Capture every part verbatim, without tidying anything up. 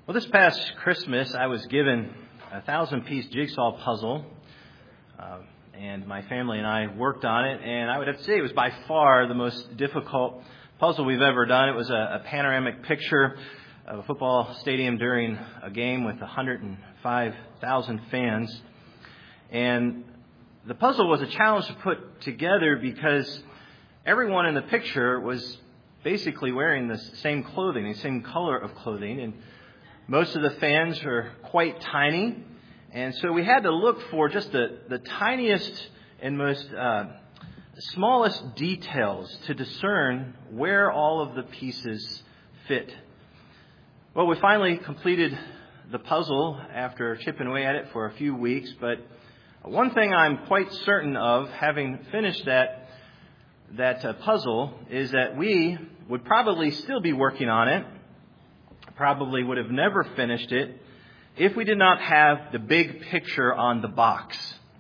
Well, this past Christmas, I was given a thousand-piece jigsaw puzzle, uh, and my family and I worked on it, and I would have to say it was by far the most difficult puzzle we've ever done. It was a, a panoramic picture of a football stadium during a game with one hundred five thousand fans, and the puzzle was a challenge to put together because everyone in the picture was basically wearing the same clothing, the same color of clothing, and most of the fans are quite tiny, and so we had to look for just the, the tiniest and most uh, smallest details to discern where all of the pieces fit. Well, we finally completed the puzzle after chipping away at it for a few weeks, but one thing I'm quite certain of, having finished that, that uh, puzzle, is that we would probably still be working on it, probably would have never finished it if we did not have the big picture on the box.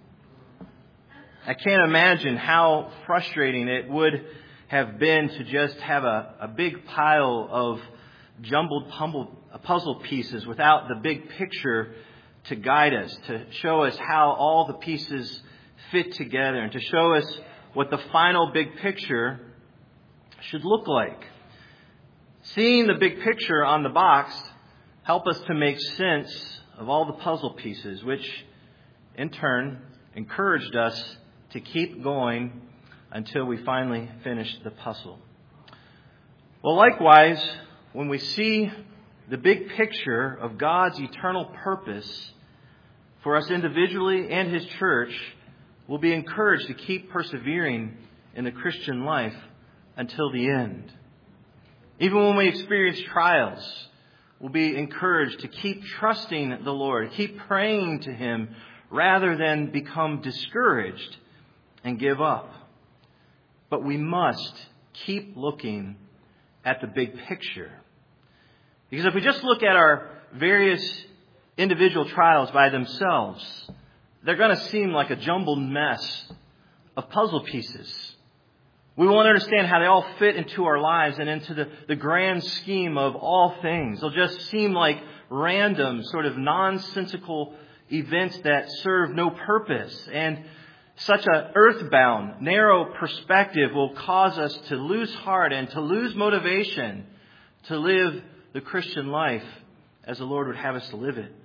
I can't imagine how frustrating it would have been to just have a, a big pile of jumbled puzzle pieces without the big picture to guide us, to show us how all the pieces fit together, and to show us what the final big picture should look like. Seeing the big picture on the box help us to make sense of all the puzzle pieces, which in turn encouraged us to keep going until we finally finished the puzzle. Well, likewise, when we see the big picture of God's eternal purpose for us individually and His church, we'll be encouraged to keep persevering in the Christian life until the end. Even when we experience trials, we'll be encouraged to keep trusting the Lord, keep praying to Him, rather than become discouraged and give up. But we must keep looking at the big picture. Because if we just look at our various individual trials by themselves, they're going to seem like a jumbled mess of puzzle pieces. We won't understand how they all fit into our lives and into the, the grand scheme of all things. They'll just seem like random, sort of nonsensical events that serve no purpose. And such an earthbound, narrow perspective will cause us to lose heart and to lose motivation to live the Christian life as the Lord would have us to live it.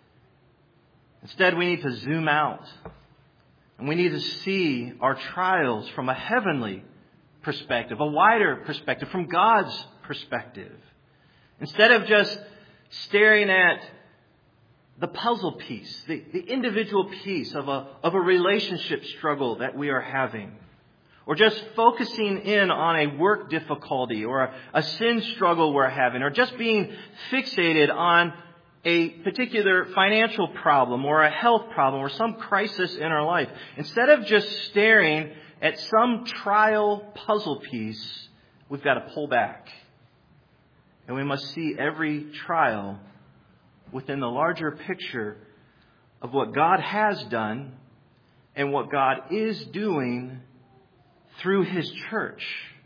Instead, we need to zoom out, and we need to see our trials from a heavenly perspective, a wider perspective, from God's perspective. Instead of just staring at the puzzle piece, the, the individual piece of a, of a relationship struggle that we are having, or just focusing in on a work difficulty or a, a sin struggle we're having, or just being fixated on a particular financial problem or a health problem or some crisis in our life. Instead of just staring at some trial puzzle piece, we've got to pull back. And we must see every trial within the larger picture of what God has done and what God is doing through His church.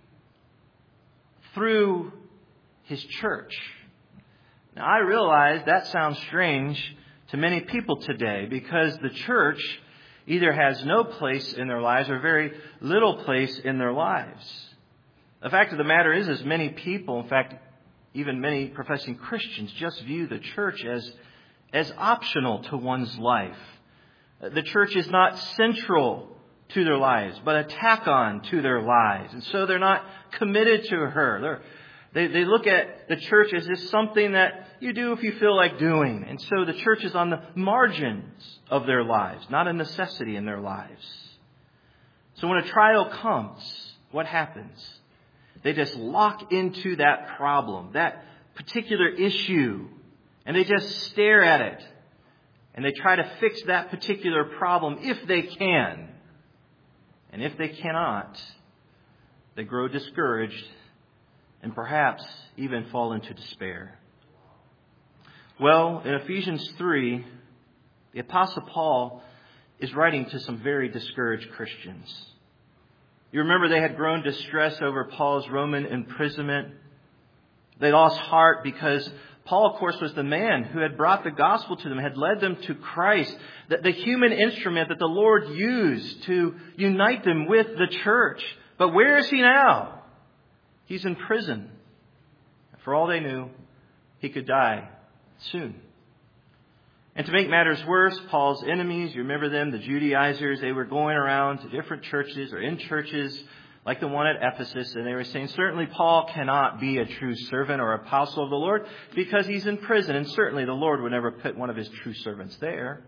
Through His church. Now, I realize that sounds strange to many people today, because the church either has no place in their lives or very little place in their lives. The fact of the matter is, is many people, in fact, even many professing Christians, just view the church as, as optional to one's life. The church is not central to their lives, but a tack-on to their lives. And so they're not committed to her. They're, they, they look at the church as just something that you do if you feel like doing. And so the church is on the margins of their lives, not a necessity in their lives. So when a trial comes, what happens? They just lock into that problem, that particular issue, and they just stare at it. And they try to fix that particular problem if they can. And if they cannot, they grow discouraged and perhaps even fall into despair. Well, in Ephesians three, the Apostle Paul is writing to some very discouraged Christians. You remember they had grown distressed over Paul's Roman imprisonment. They lost heart because Paul, of course, was the man who had brought the gospel to them, had led them to Christ, the, the human instrument that the Lord used to unite them with the church. But where is he now? He's in prison. For all they knew, he could die soon. And to make matters worse, Paul's enemies, you remember them, the Judaizers, they were going around to different churches or in churches like the one at Ephesus, and they were saying, certainly Paul cannot be a true servant or apostle of the Lord because he's in prison, and certainly the Lord would never put one of his true servants there.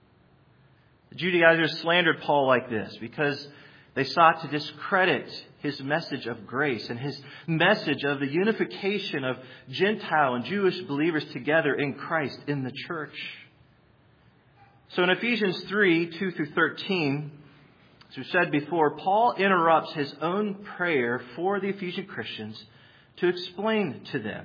The Judaizers slandered Paul like this because they sought to discredit his message of grace and his message of the unification of Gentile and Jewish believers together in Christ in the church. So in Ephesians three, two through thirteen, as we said before, Paul interrupts his own prayer for the Ephesian Christians to explain to them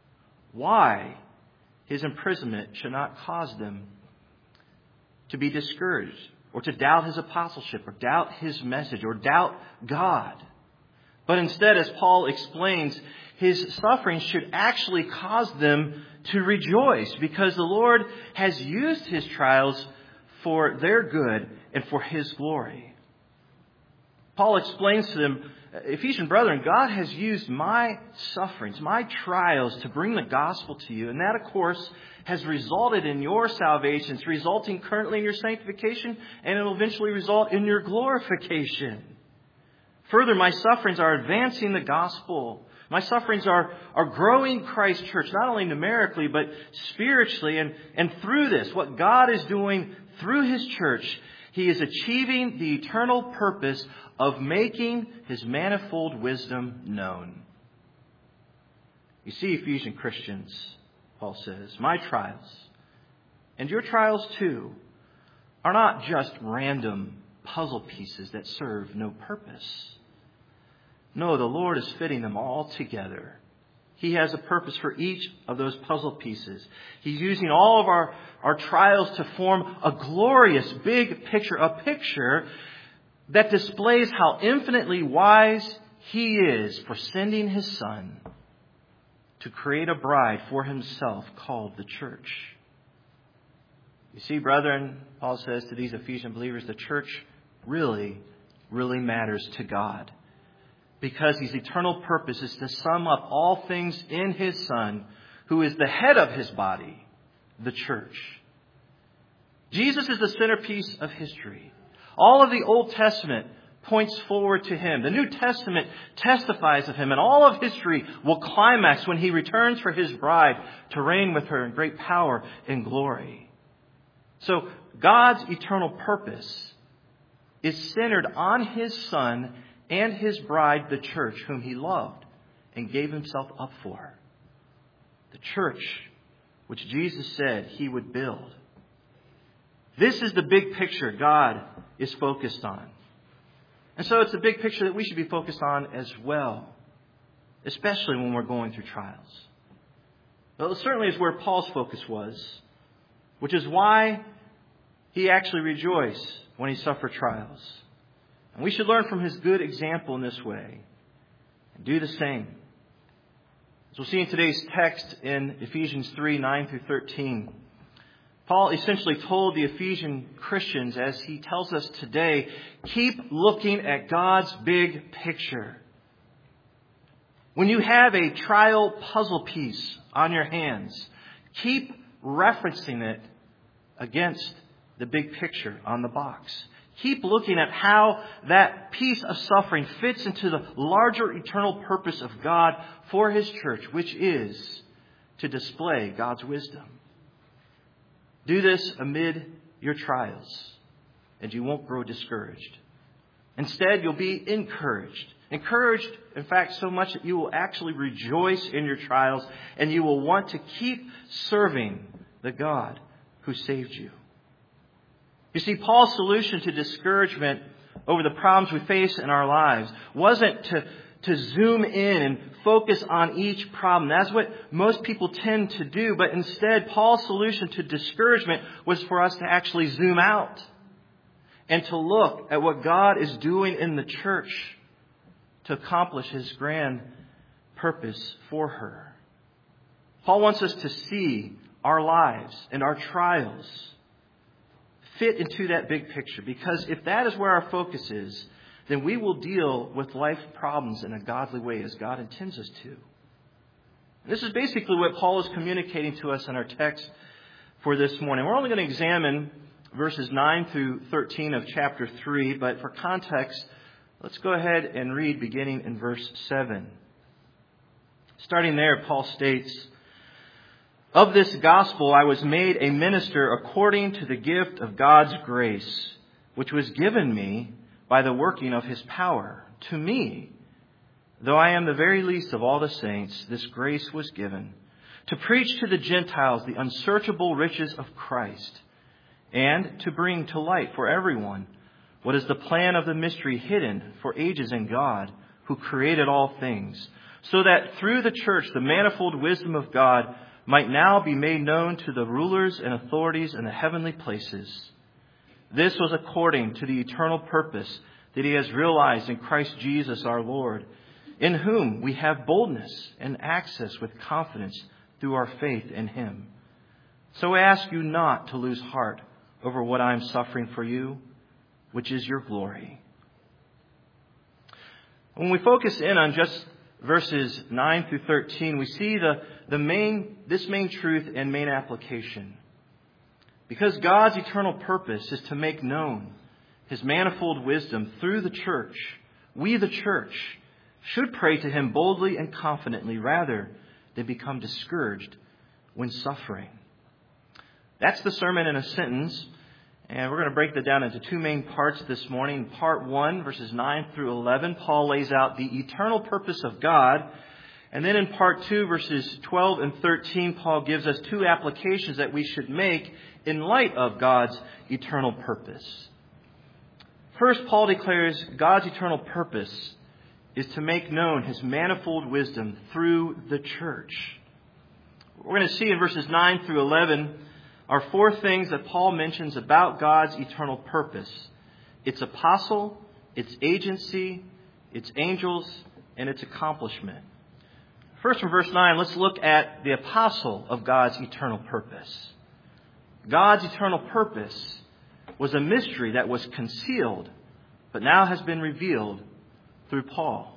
why his imprisonment should not cause them to be discouraged or to doubt his apostleship or doubt his message or doubt God. But instead, as Paul explains, his suffering should actually cause them to rejoice because the Lord has used his trials for their good and for his glory. Paul explains to them, Ephesian brethren, God has used my sufferings, my trials to bring the gospel to you. And that, of course, has resulted in your salvation. It's resulting currently in your sanctification, and it will eventually result in your glorification. Further, my sufferings are advancing the gospel. My sufferings are, are growing Christ's church, not only numerically, but spiritually. And, and through this, what God is doing through his church, he is achieving the eternal purpose of making his manifold wisdom known. You see, Ephesian Christians, Paul says, my trials, and your trials too, are not just random puzzle pieces that serve no purpose. No, the Lord is fitting them all together. He has a purpose for each of those puzzle pieces. He's using all of our, our trials to form a glorious big picture, a picture that displays how infinitely wise he is for sending his Son to create a bride for himself called the church. You see, brethren, Paul says to these Ephesian believers, the church really, really matters to God. Because his eternal purpose is to sum up all things in his Son, who is the head of his body, the church. Jesus is the centerpiece of history. All of the Old Testament points forward to him. The New Testament testifies of him, and all of history will climax when he returns for his bride to reign with her in great power and glory. So God's eternal purpose is centered on his Son and his bride, the church, whom he loved and gave himself up for. The church, which Jesus said he would build. This is the big picture God is focused on. And so it's a big picture that we should be focused on as well, especially when we're going through trials. Well, it certainly is where Paul's focus was, which is why he actually rejoiced when he suffered trials. And we should learn from his good example in this way and do the same. As we'll see in today's text in Ephesians three, nine through thirteen, Paul essentially told the Ephesian Christians, as he tells us today, keep looking at God's big picture. When you have a trial puzzle piece on your hands, keep referencing it against the big picture on the box. Keep looking at how that piece of suffering fits into the larger eternal purpose of God for his church, which is to display God's wisdom. Do this amid your trials, and you won't grow discouraged. Instead, you'll be encouraged. Encouraged, in fact, so much that you will actually rejoice in your trials, and you will want to keep serving the God who saved you. You see, Paul's solution to discouragement over the problems we face in our lives wasn't to, to zoom in and focus on each problem. That's what most people tend to do. But instead, Paul's solution to discouragement was for us to actually zoom out and to look at what God is doing in the church to accomplish his grand purpose for her. Paul wants us to see our lives and our trials fit into that big picture. Because if that is where our focus is, then we will deal with life problems in a godly way as God intends us to. This is basically what Paul is communicating to us in our text for this morning. We're only going to examine verses nine through thirteen of chapter three, but for context, let's go ahead and read beginning in verse seven. Starting there, Paul states, "Of this gospel I was made a minister according to the gift of God's grace, which was given me by the working of His power. To me, though I am the very least of all the saints, this grace was given, to preach to the Gentiles the unsearchable riches of Christ, and to bring to light for everyone what is the plan of the mystery hidden for ages in God, who created all things, so that through the church the manifold wisdom of God might now be made known to the rulers and authorities in the heavenly places. This was according to the eternal purpose that He has realized in Christ Jesus our Lord, in whom we have boldness and access with confidence through our faith in Him. So I ask you not to lose heart over what I am suffering for you, which is your glory." When we focus in on just verses nine through thirteen, we see the, the main, this main truth and main application. Because God's eternal purpose is to make known His manifold wisdom through the church, we, the church, should pray to Him boldly and confidently rather than become discouraged when suffering. That's the sermon in a sentence. And we're going to break that down into two main parts this morning. Part one, verses nine through eleven, Paul lays out the eternal purpose of God. And then in part two, verses twelve and thirteen, Paul gives us two applications that we should make in light of God's eternal purpose. First, Paul declares God's eternal purpose is to make known His manifold wisdom through the church. We're going to see in verses nine through eleven are four things that Paul mentions about God's eternal purpose: its apostle, its agency, its angels, and its accomplishment. First, from verse nine, let's look at the apostle of God's eternal purpose. God's eternal purpose was a mystery that was concealed, but now has been revealed through Paul.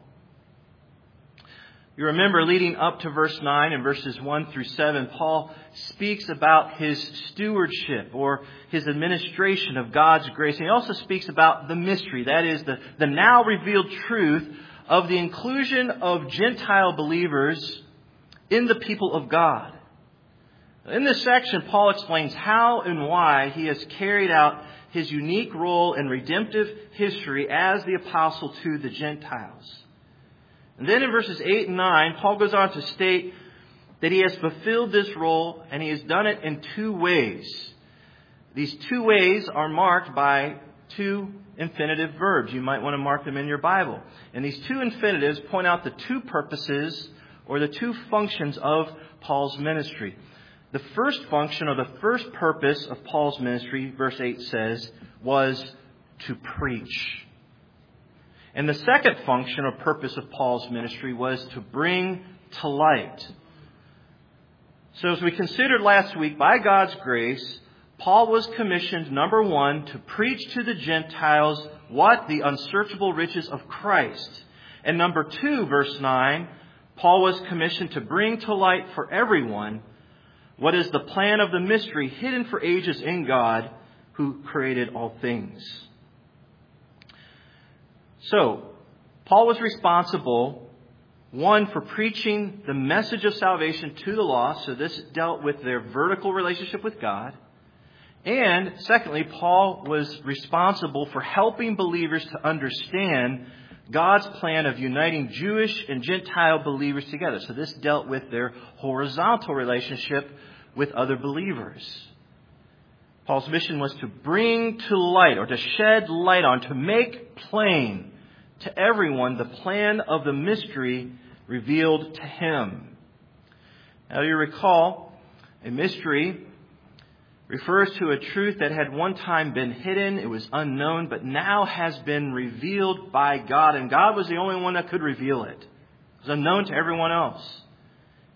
You remember, leading up to verse nine and verses one through seven, Paul speaks about his stewardship or his administration of God's grace. And he also speaks about the mystery, that is, the, the now revealed truth of the inclusion of Gentile believers in the people of God. In this section, Paul explains how and why he has carried out his unique role in redemptive history as the apostle to the Gentiles. And then in verses eight and nine, Paul goes on to state that he has fulfilled this role, and he has done it in two ways. These two ways are marked by two infinitive verbs. You might want to mark them in your Bible. And these two infinitives point out the two purposes or the two functions of Paul's ministry. The first function or the first purpose of Paul's ministry, verse eight says, was to preach. And the second function or purpose of Paul's ministry was to bring to light. So as we considered last week, by God's grace, Paul was commissioned, number one, to preach to the Gentiles what? The unsearchable riches of Christ. And number two, verse nine, Paul was commissioned to bring to light for everyone what is the plan of the mystery hidden for ages in God, who created all things. So, Paul was responsible, one, for preaching the message of salvation to the lost. So this dealt with their vertical relationship with God. And secondly, Paul was responsible for helping believers to understand God's plan of uniting Jewish and Gentile believers together. So this dealt with their horizontal relationship with other believers. Paul's mission was to bring to light, or to shed light on, to make plain to everyone the plan of the mystery revealed to him. Now you recall, a mystery refers to a truth that had one time been hidden, it was unknown, but now has been revealed by God. And God was the only one that could reveal it. It was unknown to everyone else.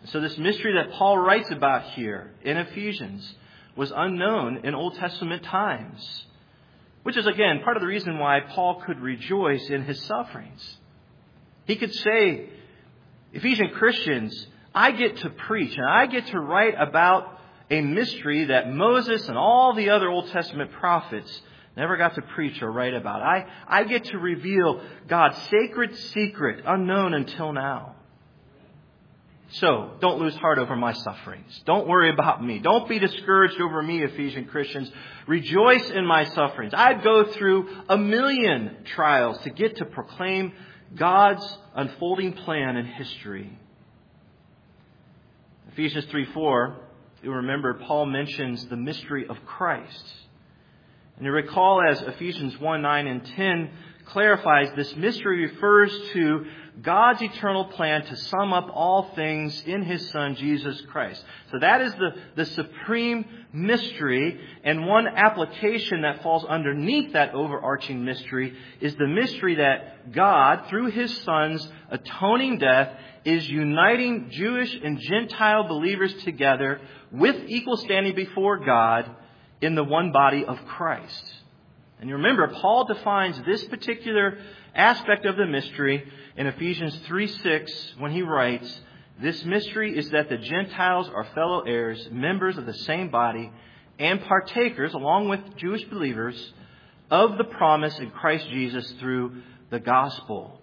So this mystery that Paul writes about here in Ephesians was unknown in Old Testament times, which is, again, part of the reason why Paul could rejoice in his sufferings. He could say, Ephesian Christians, I get to preach and I get to write about a mystery that Moses and all the other Old Testament prophets never got to preach or write about. I, I get to reveal God's sacred secret, unknown until now. So, don't lose heart over my sufferings. Don't worry about me. Don't be discouraged over me, Ephesian Christians. Rejoice in my sufferings. I'd go through a million trials to get to proclaim God's unfolding plan in history. Ephesians three four, you remember, Paul mentions the mystery of Christ. And you recall, as Ephesians one nine and ten clarifies, this mystery refers to God's eternal plan to sum up all things in His Son, Jesus Christ. So that is the, the supreme mystery, and one application that falls underneath that overarching mystery is the mystery that God, through His Son's atoning death, is uniting Jewish and Gentile believers together with equal standing before God in the one body of Christ. And you remember, Paul defines this particular aspect of the mystery in Ephesians three six when he writes, "This mystery is that the Gentiles are fellow heirs, members of the same body, and partakers, along with Jewish believers, of the promise in Christ Jesus through the gospel."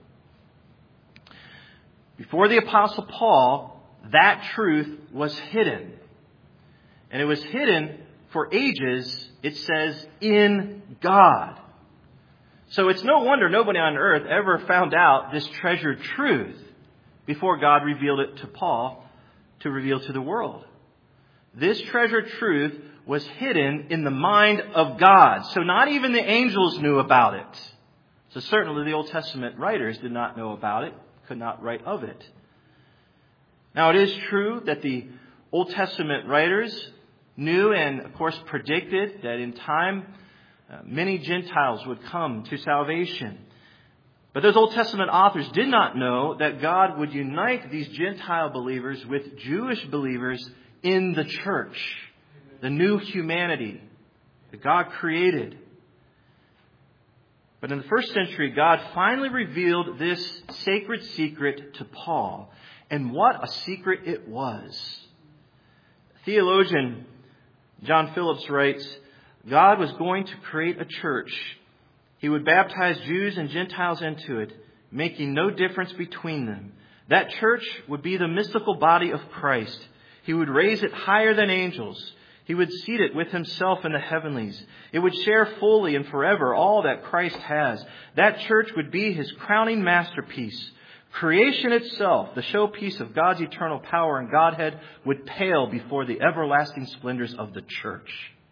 Before the Apostle Paul, that truth was hidden. And it was hidden for ages, it says, in God. So it's no wonder nobody on earth ever found out this treasured truth before God revealed it to Paul to reveal to the world. This treasured truth was hidden in the mind of God. So not even the angels knew about it. So certainly the Old Testament writers did not know about it, could not write of it. Now it is true that the Old Testament writers knew and, of course, predicted that in time uh, many Gentiles would come to salvation. But those Old Testament authors did not know that God would unite these Gentile believers with Jewish believers in the church, the new humanity that God created. But in the first century, God finally revealed this sacred secret to Paul. And what a secret it was. Theologian John Phillips writes, God was going to create a church. He would baptize Jews and Gentiles into it, making no difference between them. That church would be the mystical body of Christ. He would raise it higher than angels. He would seat it with Himself in the heavenlies. It would share fully and forever all that Christ has. That church would be His crowning masterpiece. Creation itself, the showpiece of God's eternal power and Godhead, would pale before the everlasting splendors of the church.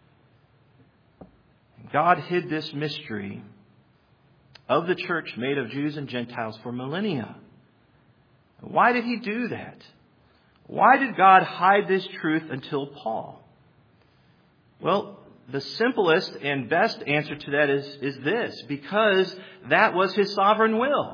God hid this mystery of the church made of Jews and Gentiles for millennia. Why did He do that? Why did God hide this truth until Paul? Well, the simplest and best answer to that is, is this: because that was His sovereign will.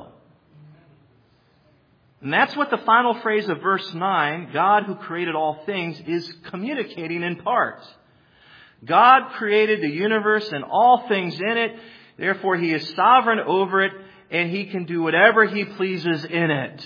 And that's what the final phrase of verse nine, God who created all things, is communicating in part. God created the universe and all things in it. Therefore, He is sovereign over it, and He can do whatever He pleases in it.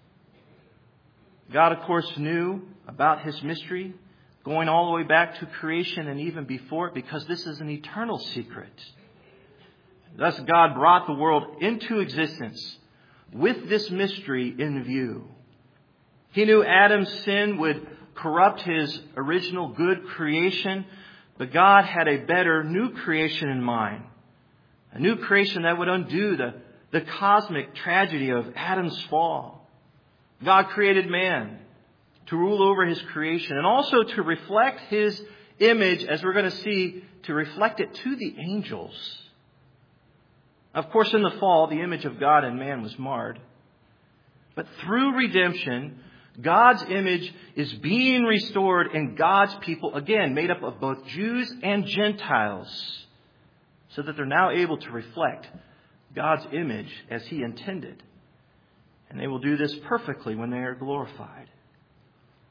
God, of course, knew about His mystery, going all the way back to creation and even before it, because this is an eternal secret. Thus, God brought the world into existence with this mystery in view. He knew Adam's sin would corrupt his original good creation, but God had a better new creation in mind. A new creation that would undo the, the cosmic tragedy of Adam's fall. God created man to rule over His creation and also to reflect His image, as we're going to see, to reflect it to the angels. Of course, in the fall, the image of God in man was marred. But through redemption, God's image is being restored in God's people, again, made up of both Jews and Gentiles, so that they're now able to reflect God's image as He intended. And they will do this perfectly when they are glorified.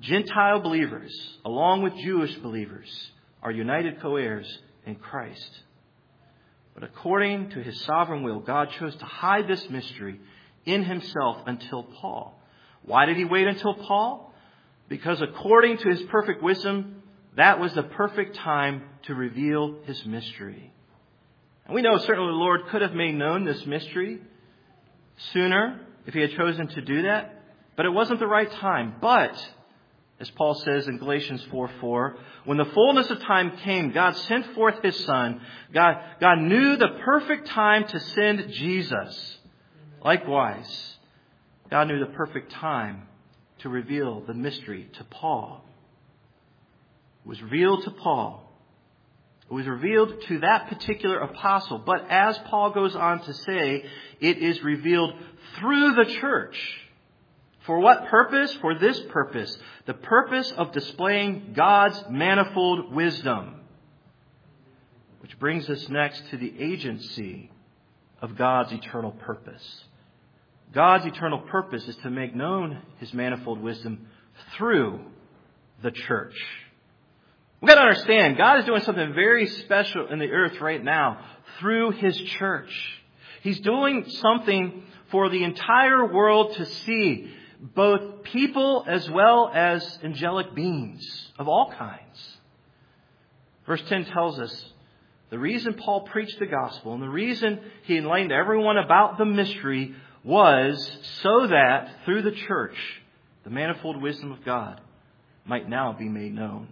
Gentile believers, along with Jewish believers, are united co-heirs in Christ. But according to his sovereign will, God chose to hide this mystery in himself until Paul. Why did he wait until Paul? Because according to his perfect wisdom, that was the perfect time to reveal his mystery. And we know certainly the Lord could have made known this mystery sooner if he had chosen to do that. But it wasn't the right time. But, as Paul says in Galatians four four, when the fullness of time came, God sent forth his Son. God, God knew the perfect time to send Jesus. Likewise, God knew the perfect time to reveal the mystery to Paul. It was revealed to Paul. It was revealed to that particular apostle. But as Paul goes on to say, it is revealed through the church. For what purpose? For this purpose. The purpose of displaying God's manifold wisdom. Which brings us next to the agency of God's eternal purpose. God's eternal purpose is to make known his manifold wisdom through the church. We've got to understand, God is doing something very special in the earth right now through his church. He's doing something for the entire world to see, both people as well as angelic beings of all kinds. Verse ten tells us the reason Paul preached the gospel and the reason he enlightened everyone about the mystery was so that through the church, the manifold wisdom of God might now be made known.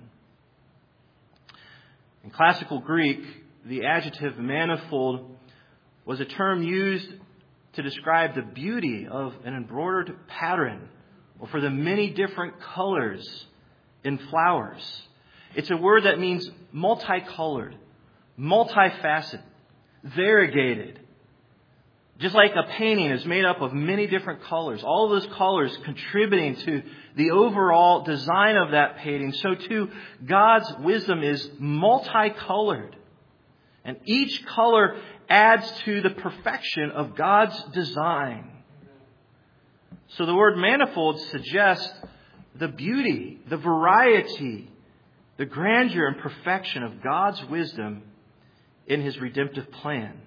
In classical Greek, the adjective manifold was a term used to describe the beauty of an embroidered pattern or for the many different colors in flowers. It's a word that means multicolored, multifaceted, variegated. Just like a painting is made up of many different colors, all of those colors contributing to the overall design of that painting, so too God's wisdom is multicolored. And each color adds to the perfection of God's design. So the word manifold suggests the beauty, the variety, the grandeur and perfection of God's wisdom in his redemptive plan.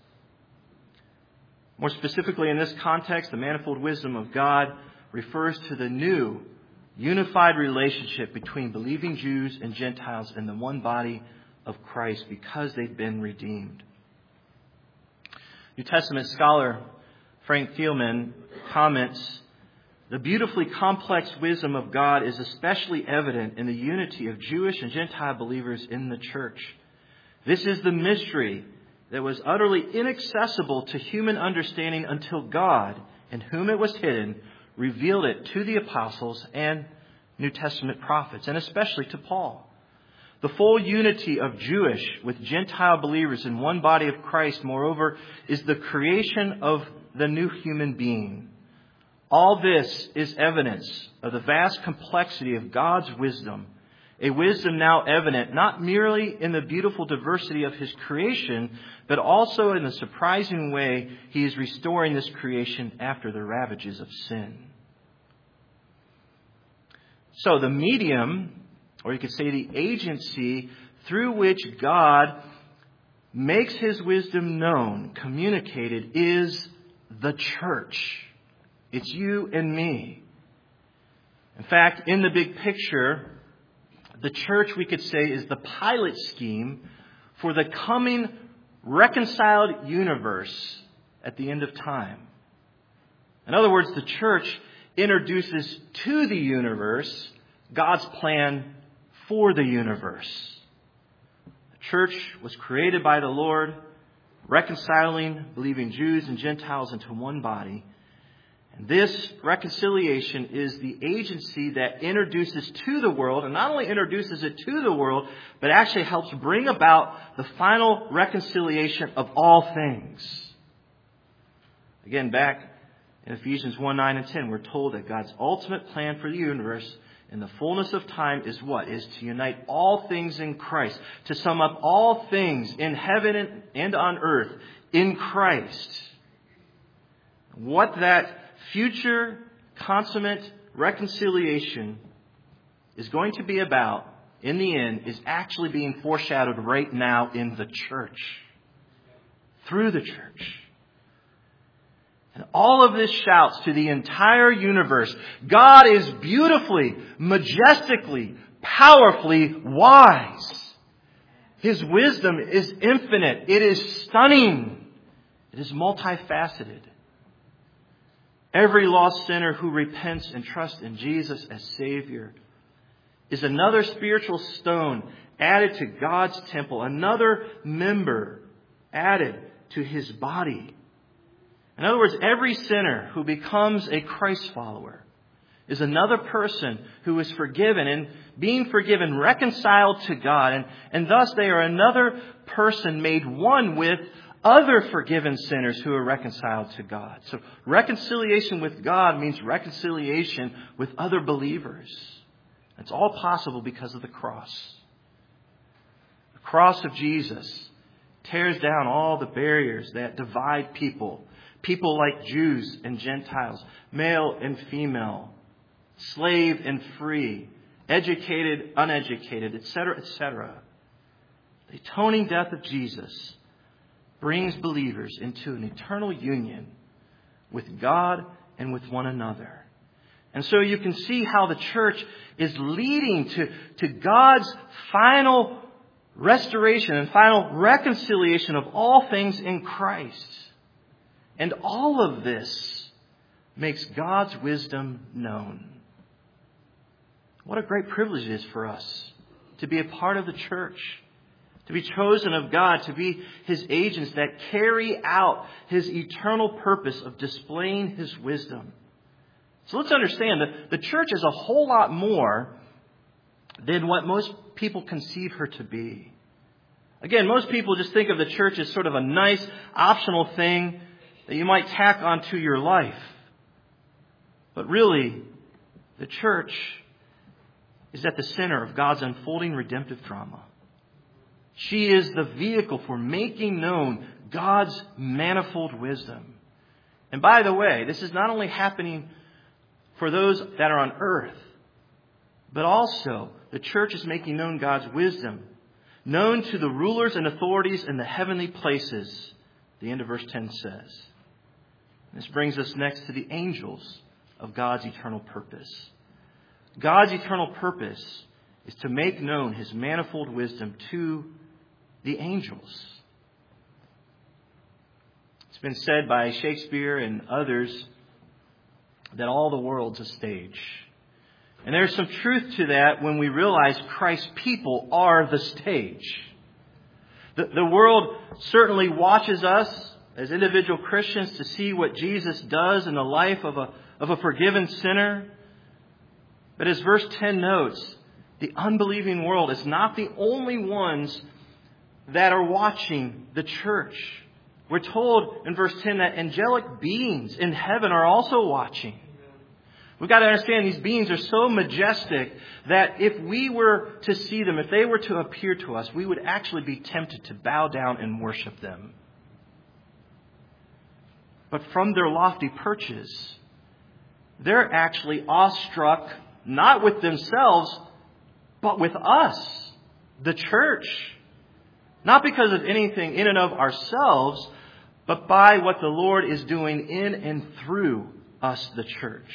More specifically in this context, the manifold wisdom of God refers to the new, unified relationship between believing Jews and Gentiles in the one body of Christ because they've been redeemed. New Testament scholar Frank Thielman comments, the beautifully complex wisdom of God is especially evident in the unity of Jewish and Gentile believers in the church. This is the mystery that was utterly inaccessible to human understanding until God, in whom it was hidden, revealed it to the apostles and New Testament prophets, and especially to Paul. The full unity of Jewish with Gentile believers in one body of Christ, moreover, is the creation of the new human being. All this is evidence of the vast complexity of God's wisdom, a wisdom now evident not merely in the beautiful diversity of his creation, but also in the surprising way he is restoring this creation after the ravages of sin. So the medium, or you could say the agency through which God makes his wisdom known, communicated, is the church. It's you and me. In fact, in the big picture, the church, we could say, is the pilot scheme for the coming reconciled universe at the end of time. In other words, the church introduces to the universe God's plan for the universe. The church was created by the Lord, reconciling believing Jews and Gentiles into one body. And this reconciliation is the agency that introduces to the world, and not only introduces it to the world, but actually helps bring about the final reconciliation of all things. Again, back in Ephesians one, nine, and ten, we're told that God's ultimate plan for the universe in the fullness of time is what? Is to unite all things in Christ. To sum up all things in heaven and on earth in Christ. What that future consummate reconciliation is going to be about, in the end, is actually being foreshadowed right now in the church. Through the church. And all of this shouts to the entire universe, God is beautifully, majestically, powerfully wise. His wisdom is infinite. It is stunning. It is multifaceted. Every lost sinner who repents and trusts in Jesus as Savior is another spiritual stone added to God's temple, another member added to His body. In other words, every sinner who becomes a Christ follower is another person who is forgiven and being forgiven, reconciled to God. And, and thus they are another person made one with other forgiven sinners who are reconciled to God. So reconciliation with God means reconciliation with other believers. It's all possible because of the cross. The cross of Jesus tears down all the barriers that divide people. People like Jews and Gentiles, male and female, slave and free, educated, uneducated, et cetera, et cetera. The atoning death of Jesus brings believers into an eternal union with God and with one another. And so you can see how the church is leading to, to God's final restoration and final reconciliation of all things in Christ. And all of this makes God's wisdom known. What a great privilege it is for us to be a part of the church, to be chosen of God, to be His agents that carry out His eternal purpose of displaying His wisdom. So let's understand that the church is a whole lot more than what most people conceive her to be. Again, most people just think of the church as sort of a nice, optional thing that you might tack onto your life. But really, the church is at the center of God's unfolding redemptive drama. She is the vehicle for making known God's manifold wisdom. And by the way, this is not only happening for those that are on earth, but also the church is making known God's wisdom, known to the rulers and authorities in the heavenly places, the end of verse ten says. This brings us next to the angels of God's eternal purpose. God's eternal purpose is to make known His manifold wisdom to the angels. It's been said by Shakespeare and others that all the world's a stage. And there's some truth to that when we realize Christ's people are the stage. The, the world certainly watches us as individual Christians to see what Jesus does in the life of a, of a forgiven sinner. But as verse ten notes, the unbelieving world is not the only ones that are watching the church. We're told in verse ten that angelic beings in heaven are also watching. We've got to understand these beings are so majestic that if we were to see them, if they were to appear to us, we would actually be tempted to bow down and worship them. But from their lofty perches, they're actually awestruck, not with themselves, but with us, the church. Not because of anything in and of ourselves, but by what the Lord is doing in and through us, the church.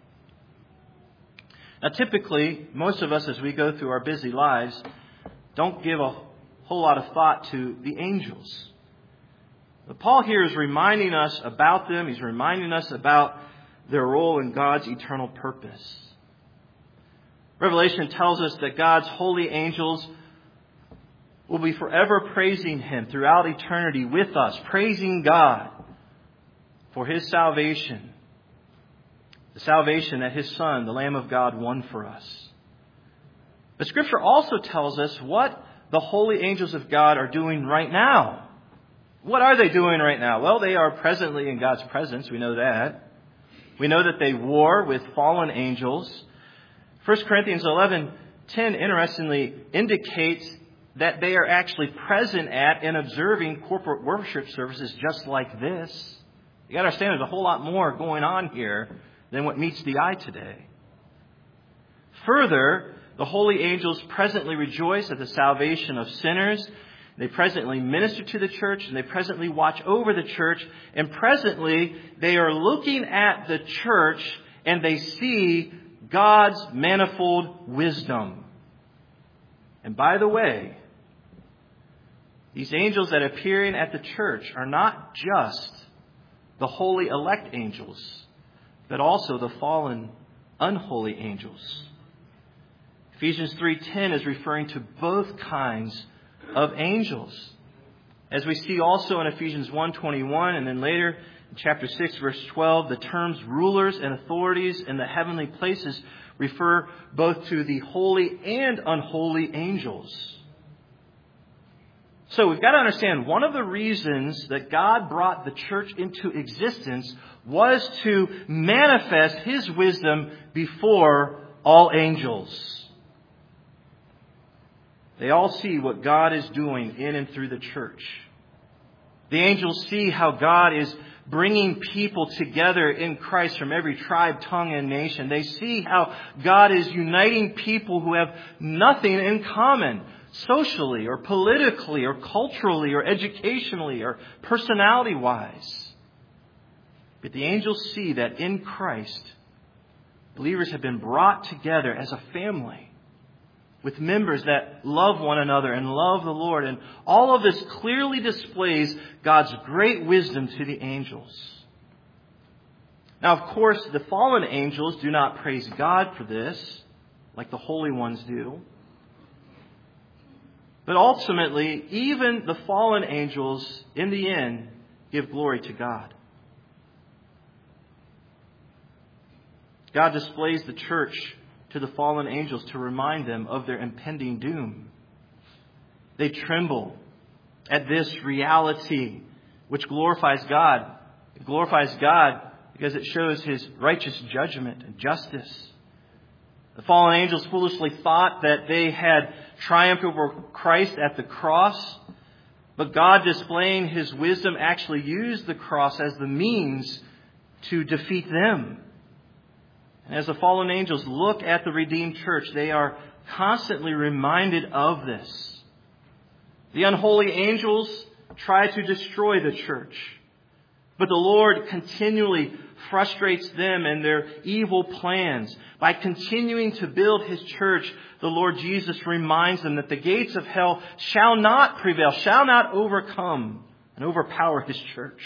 Now, typically, most of us, as we go through our busy lives, don't give a whole lot of thought to the angels. But Paul here is reminding us about them. He's reminding us about their role in God's eternal purpose. Revelation tells us that God's holy angels will be forever praising Him throughout eternity with us, praising God for His salvation. The salvation that His Son, the Lamb of God, won for us. But Scripture also tells us what the holy angels of God are doing right now. What are they doing right now? Well, they are presently in God's presence. We know that. We know that they war with fallen angels. First Corinthians eleven ten, interestingly, indicates that they are actually present at and observing corporate worship services just like this. You got to understand there's a whole lot more going on here than what meets the eye today. Further, The holy angels presently rejoice at the salvation of sinners. They presently minister to the church, and they presently watch over the church. And presently, they are looking at the church, and they see God's manifold wisdom. And by the way, these angels that are appearing at the church are not just the holy elect angels, but also the fallen unholy angels. Ephesians three ten is referring to both kinds of angels. As we see also in Ephesians one twenty-one, and then later in chapter six, verse twelve, the terms rulers and authorities in the heavenly places refer both to the holy and unholy angels. So we've got to understand, one of the reasons that God brought the church into existence was to manifest His wisdom before all angels. They all see what God is doing in and through the church. The angels see how God is bringing people together in Christ from every tribe, tongue, and nation. They see how God is uniting people who have nothing in common, socially or politically or culturally or educationally or personality-wise. But the angels see that in Christ, believers have been brought together as a family, with members that love one another and love the Lord. And all of this clearly displays God's great wisdom to the angels. Now, of course, the fallen angels do not praise God for this, like the holy ones do. But ultimately, even the fallen angels, in the end, give glory to God. God displays the church to the fallen angels to remind them of their impending doom. They tremble at this reality, which glorifies God. It glorifies God because it shows His righteous judgment and justice. The fallen angels foolishly thought that they had triumphed over Christ at the cross, but God, displaying His wisdom, actually used the cross as the means to defeat them. And as the fallen angels look at the redeemed church, they are constantly reminded of this. The unholy angels try to destroy the church, but the Lord continually frustrates them and their evil plans. By continuing to build His church, the Lord Jesus reminds them that the gates of hell shall not prevail, shall not overcome and overpower His church.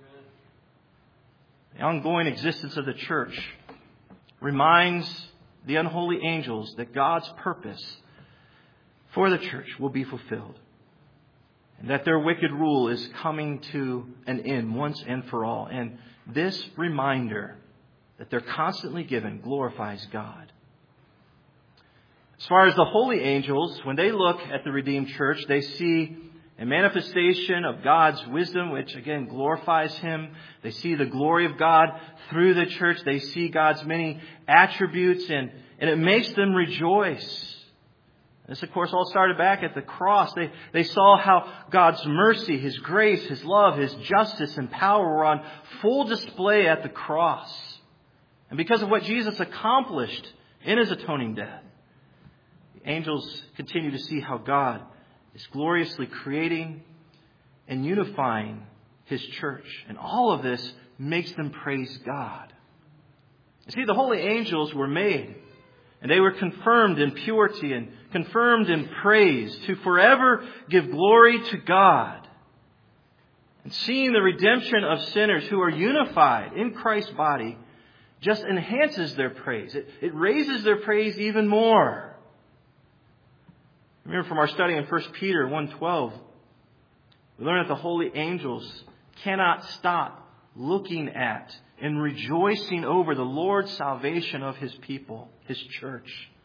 The ongoing existence of the church reminds the unholy angels that God's purpose for the church will be fulfilled, and that their wicked rule is coming to an end once and for all. And this reminder that they're constantly given glorifies God. As far as the holy angels, when they look at the redeemed church, they see a manifestation of God's wisdom, which again glorifies Him. They see the glory of God through the church. They see God's many attributes, and, and it makes them rejoice. This, of course, all started back at the cross. They, they saw how God's mercy, His grace, His love, His justice and power were on full display at the cross. And because of what Jesus accomplished in His atoning death, the angels continue to see how God is gloriously creating and unifying His church. And all of this makes them praise God. You see, the holy angels were made, and they were confirmed in purity and confirmed in praise to forever give glory to God. And seeing the redemption of sinners who are unified in Christ's body just enhances their praise. It, it raises their praise even more. Remember from our study in First Peter one twelve, we learn that the holy angels cannot stop looking at and rejoicing over the Lord's salvation of His people, His church.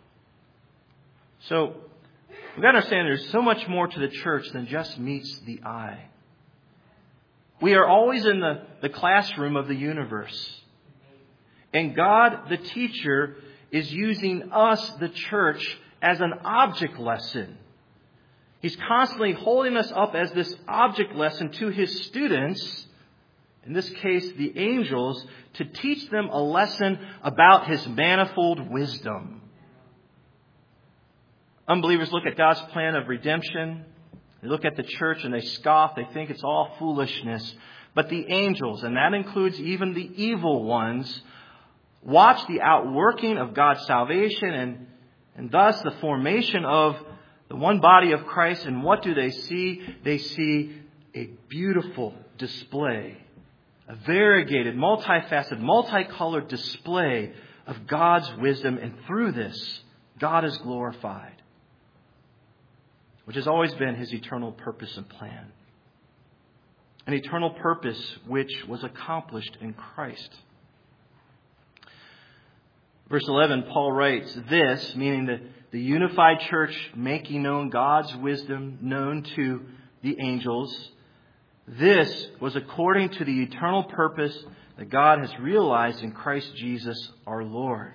So we've got to understand there's so much more to the church than just meets the eye. We are always in the, the classroom of the universe. And God, the teacher, is using us, the church, as an object lesson. He's constantly holding us up as this object lesson to His students, in this case the angels, to teach them a lesson about His manifold wisdom. Unbelievers look at God's plan of redemption. They look at the church and they scoff. They think it's all foolishness. But the angels, and that includes even the evil ones, watch the outworking of God's salvation and, and thus the formation of the one body of Christ. And what do they see? They see a beautiful display, a variegated, multifaceted, multicolored display of God's wisdom. And through this, God is glorified, which has always been His eternal purpose and plan. An eternal purpose which was accomplished in Christ. Verse eleven, Paul writes, this, meaning the, the unified church making known God's wisdom known to the angels, this was according to the eternal purpose that God has realized in Christ Jesus our Lord.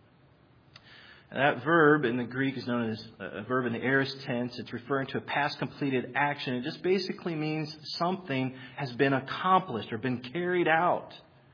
And that verb in the Greek is known as a verb in the aorist tense. It's referring to a past completed action. It just basically means something has been accomplished or been carried out.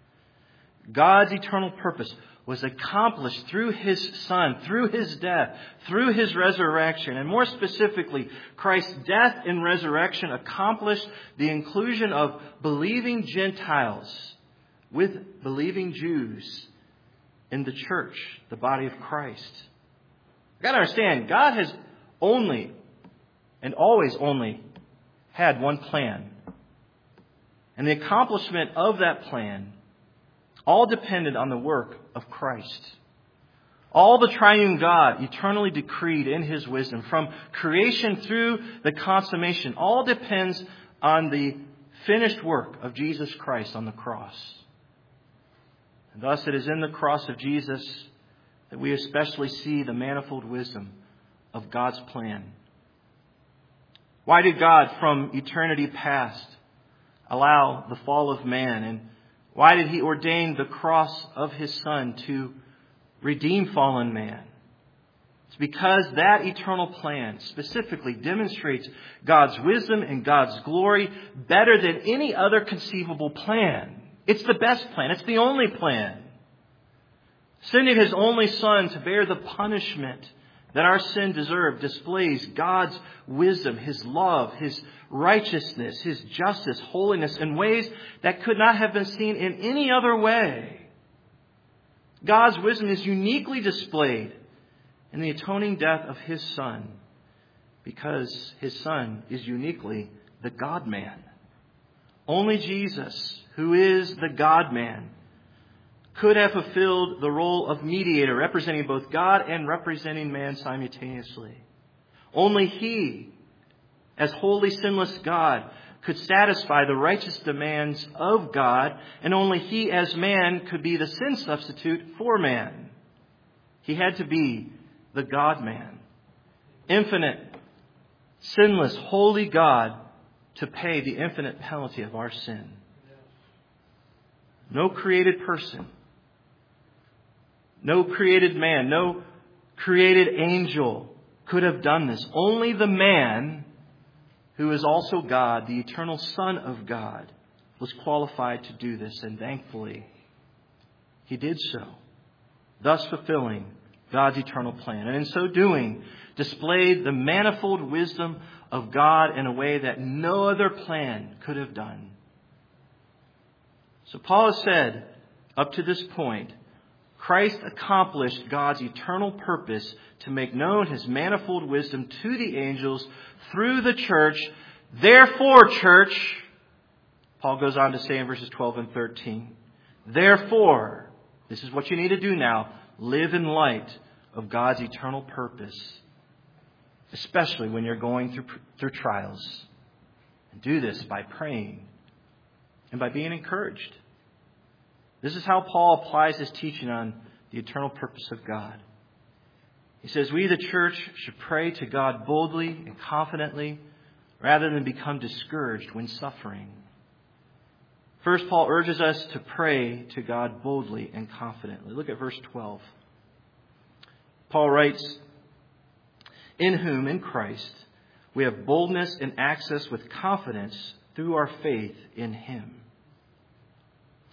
God's eternal purpose was accomplished through His Son, through His death, through His resurrection. And more specifically, Christ's death and resurrection accomplished the inclusion of believing Gentiles with believing Jews in the church, the body of Christ. You've got to understand, God has only and always only had one plan. And the accomplishment of that plan all depended on the work of Christ. All the triune God eternally decreed in His wisdom, from creation through the consummation, all depends on the finished work of Jesus Christ on the cross. And thus it is in the cross of Jesus that we especially see the manifold wisdom of God's plan. Why did God from eternity past allow the fall of man? And why did He ordain the cross of His Son to redeem fallen man? It's because that eternal plan specifically demonstrates God's wisdom and God's glory better than any other conceivable plan. It's the best plan. It's the only plan. Sending His only Son to bear the punishment that our sin deserved displays God's wisdom, His love, His righteousness, His justice, holiness in ways that could not have been seen in any other way. God's wisdom is uniquely displayed in the atoning death of His Son, because His Son is uniquely the God-man. Only Jesus, who is the God-man, could have fulfilled the role of mediator, representing both God and representing man simultaneously. Only He, as holy, sinless God, could satisfy the righteous demands of God, and only He, as man, could be the sin substitute for man. He had to be the God-man, infinite, sinless, holy God, to pay the infinite penalty of our sin. No created person, no created man, no created angel could have done this. Only the man, who is also God, the eternal Son of God, was qualified to do this. And thankfully, He did so, thus fulfilling God's eternal plan. And in so doing, displayed the manifold wisdom of God in a way that no other plan could have done. So Paul has said, up to this point, Christ accomplished God's eternal purpose to make known His manifold wisdom to the angels through the church. Therefore, church, Paul goes on to say in verses twelve and thirteen, therefore, this is what you need to do now, live in light of God's eternal purpose, especially when you're going through, through trials. And do this by praying and by being encouraged. This is how Paul applies his teaching on the eternal purpose of God. He says, we, the church, should pray to God boldly and confidently rather than become discouraged when suffering. First, Paul urges us to pray to God boldly and confidently. Look at verse twelve. Paul writes, in whom, in Christ, we have boldness and access with confidence through our faith in Him.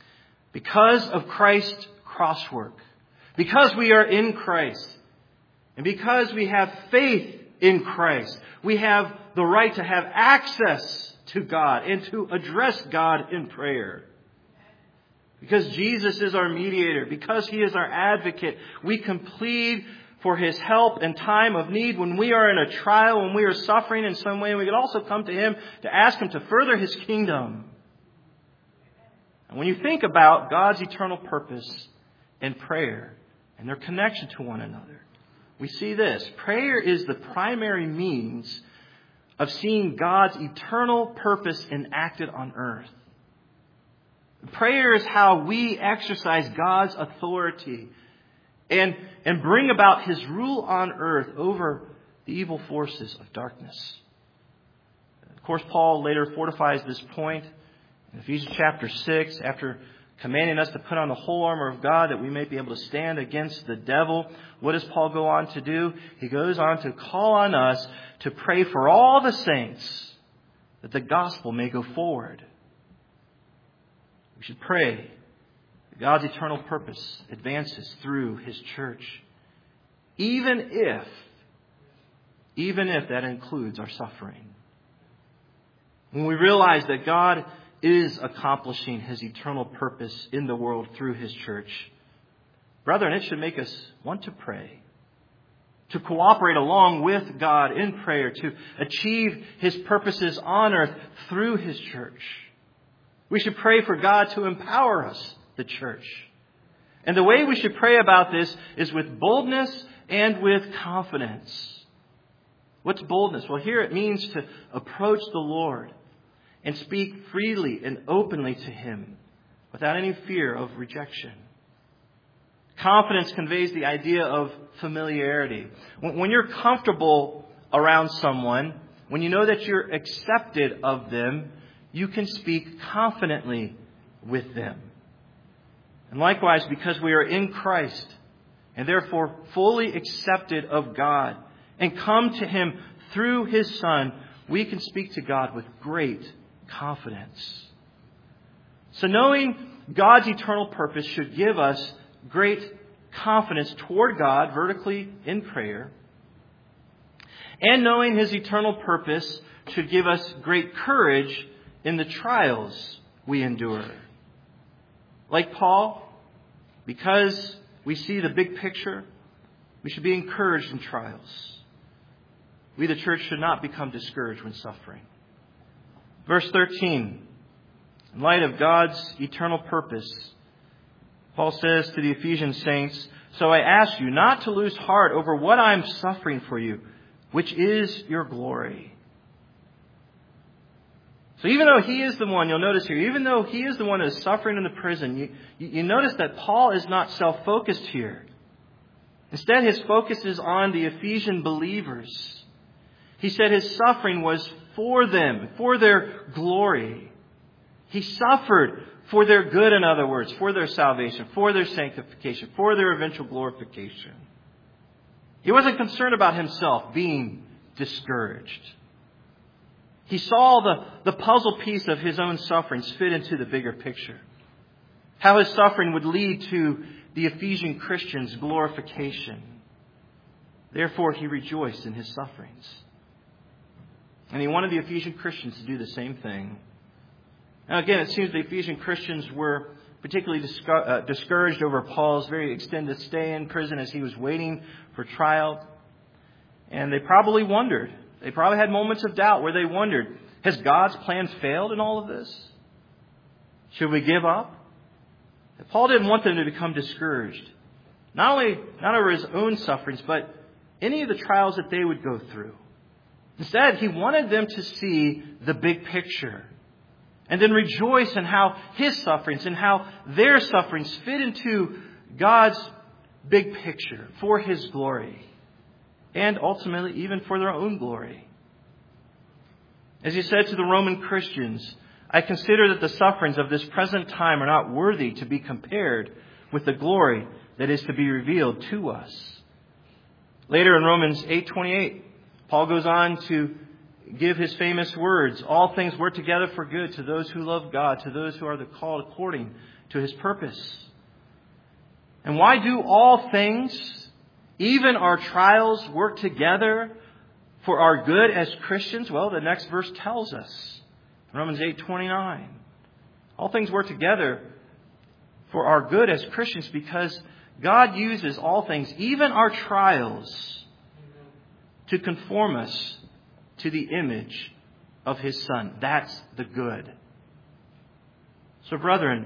Because of Christ's cross work, because we are in Christ, And because we have faith in Christ, we have the right to have access to God and to address God in prayer. Because Jesus is our mediator, because He is our advocate, we can plead for His help in time of need. When we are in a trial, when we are suffering in some way, we can also come to Him to ask Him to further His kingdom. And when you think about God's eternal purpose in prayer and their connection to one another, we see this. Prayer is the primary means of seeing God's eternal purpose enacted on earth. Prayer is how we exercise God's authority and, and bring about His rule on earth over the evil forces of darkness. Of course, Paul later fortifies this point in Ephesians chapter six, after commanding us to put on the whole armor of God that we may be able to stand against the devil. What does Paul go on to do? He goes on to call on us to pray for all the saints that the gospel may go forward. We should pray that God's eternal purpose advances through His church, even if, even if that includes our suffering. When we realize that God is accomplishing His eternal purpose in the world through His church, brethren, it should make us want to pray, to cooperate along with God in prayer, to achieve His purposes on earth through His church. We should pray for God to empower us, the church. And the way we should pray about this is with boldness and with confidence. What's boldness? Well, here it means to approach the Lord and speak freely and openly to Him without any fear of rejection. Confidence conveys the idea of familiarity. When you're comfortable around someone, when you know that you're accepted of them, you can speak confidently with them. And likewise, because we are in Christ and therefore fully accepted of God and come to Him through His Son, we can speak to God with great confidence. So knowing God's eternal purpose should give us great confidence toward God vertically in prayer. And knowing His eternal purpose should give us great courage in the trials we endure. Like Paul, because we see the big picture, we should be encouraged in trials. We, the church, should not become discouraged when suffering. Verse thirteen, in light of God's eternal purpose, Paul says to the Ephesian saints, "So I ask you not to lose heart over what I am suffering for you, which is your glory." So even though he is the one, you'll notice here, even though he is the one who is suffering in the prison, you, you notice that Paul is not self-focused here. Instead, his focus is on the Ephesian believers. He said his suffering was for them, for their glory. He suffered for their good, in other words, for their salvation, for their sanctification, for their eventual glorification. He wasn't concerned about himself being discouraged. He saw the, the puzzle piece of his own sufferings fit into the bigger picture. How his suffering would lead to the Ephesian Christians' glorification. Therefore, he rejoiced in his sufferings. And he wanted the Ephesian Christians to do the same thing. Now again, it seems the Ephesian Christians were particularly discour- uh, discouraged over Paul's very extended stay in prison as he was waiting for trial. And they probably wondered. They probably had moments of doubt where they wondered, has God's plan failed in all of this? Should we give up? Paul didn't want them to become discouraged. Not only not over his own sufferings, but any of the trials that they would go through. Instead, he wanted them to see the big picture. And then rejoice in how his sufferings and how their sufferings fit into God's big picture for His glory. And ultimately, even for their own glory. As he said to the Roman Christians, I consider that the sufferings of this present time are not worthy to be compared with the glory that is to be revealed to us. Later in Romans eight twenty-eight, Paul goes on to give his famous words, all things work together for good to those who love God, to those who are the called according to His purpose. And why do all things, even our trials work together for our good as Christians? Well, the next verse tells us. Romans eight twenty-nine. All things work together for our good as Christians because God uses all things, even our trials, to conform us to the image of His Son. That's the good. So, brethren,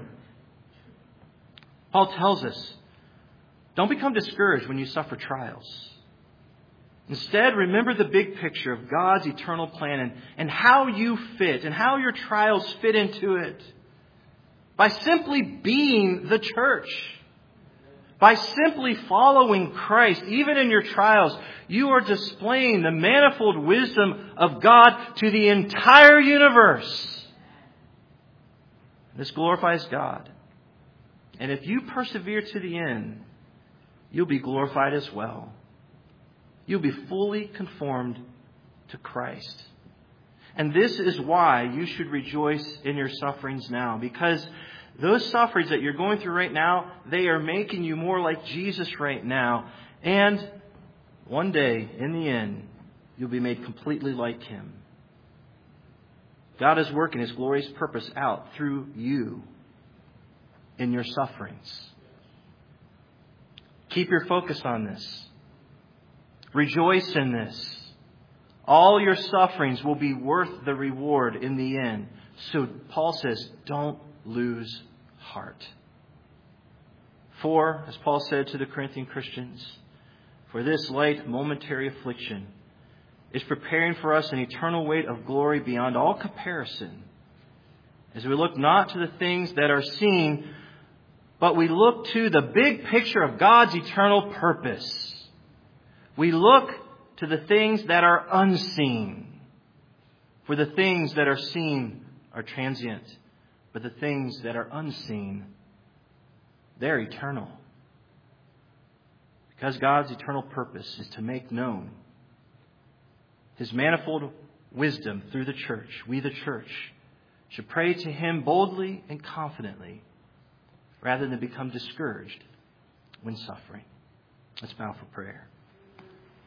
Paul tells us, don't become discouraged when you suffer trials. Instead, remember the big picture of God's eternal plan and, and how you fit and how your trials fit into it. By simply being the church. By simply following Christ, even in your trials, you are displaying the manifold wisdom of God to the entire universe. This glorifies God. And if you persevere to the end, you'll be glorified as well. You'll be fully conformed to Christ. And this is why you should rejoice in your sufferings now. Because those sufferings that you're going through right now, they are making you more like Jesus right now. And one day, in the end, you'll be made completely like Him. God is working His glorious purpose out through you in your sufferings. Keep your focus on this. Rejoice in this. All your sufferings will be worth the reward in the end. So Paul says, don't lose heart. For, as Paul said to the Corinthian Christians, for this light momentary affliction is preparing for us an eternal weight of glory beyond all comparison, as we look not to the things that are seen, but we look to the big picture of God's eternal purpose. We look to the things that are unseen. For the things that are seen are transient, but the things that are unseen, they're eternal. Because God's eternal purpose is to make known His manifold wisdom through the church. We, the church, should pray to Him boldly and confidently rather than become discouraged when suffering. Let's bow for prayer.